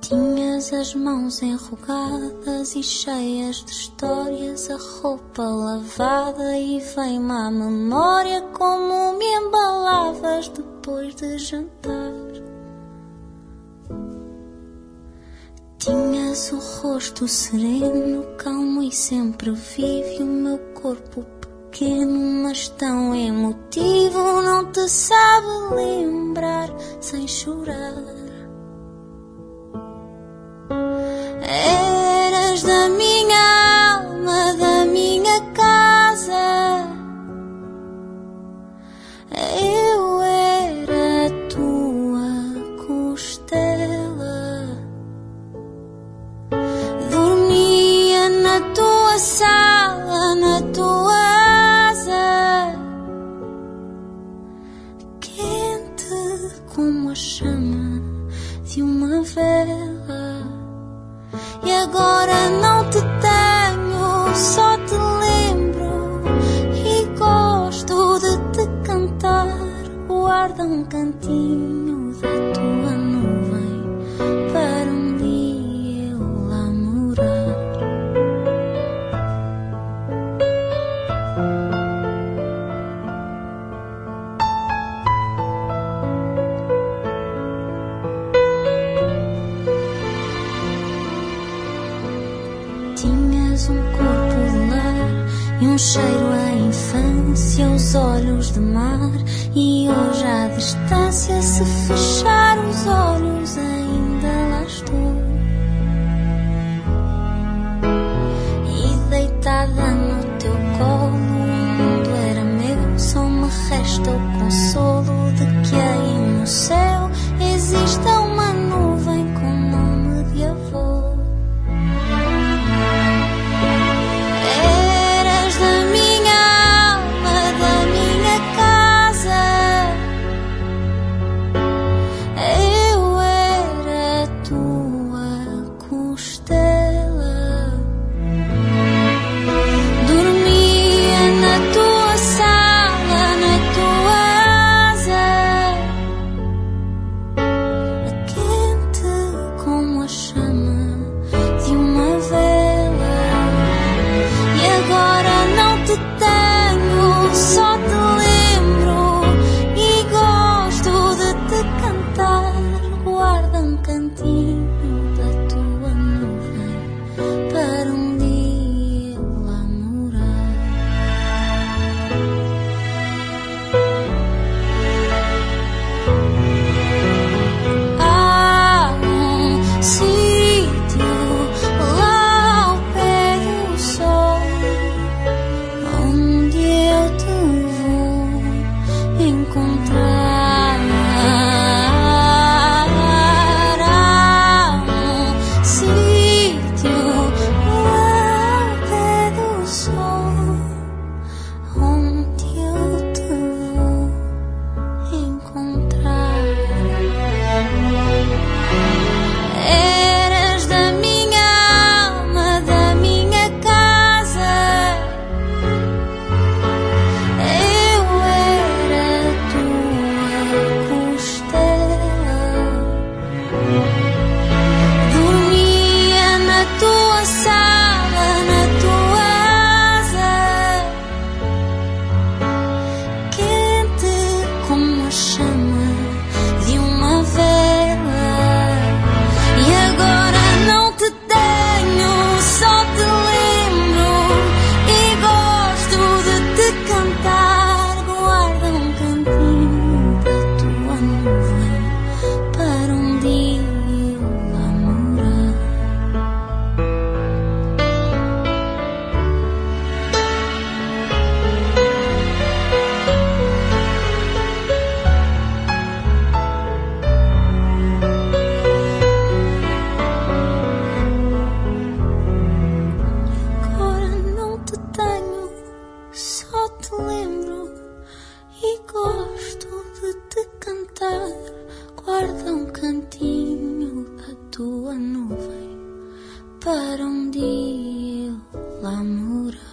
Tinhas as mãos enrugadas e cheias de histórias, a roupa lavada e vem-me à memória como me embalavas depois de jantar. Tinhas o rosto sereno, calmo e sempre vivo, e o meu corpo pequeno, mas tão emotivo, não te sabe lembrar sem chorar. Eras da minha alma, da minha casa. Eu era a tua costela. Dormia na tua sala, na tua asa, quente como a chama de uma vela. E agora não te tenho, só te lembro e gosto de te cantar. Guarda um cantinho da tua nuvem para um dia eu lá morar. Tinhas um corpo de lar e um cheiro à infância, os olhos de mar. E hoje à distância, se fechar os olhos ainda lá estou. E deitada no teu colo, o mundo era meu. Só me resta o consolo de que aí no céu exista uma nuvem com nome de avô. Guarda um cantinho da tua nuvem para um dia eu lá morar.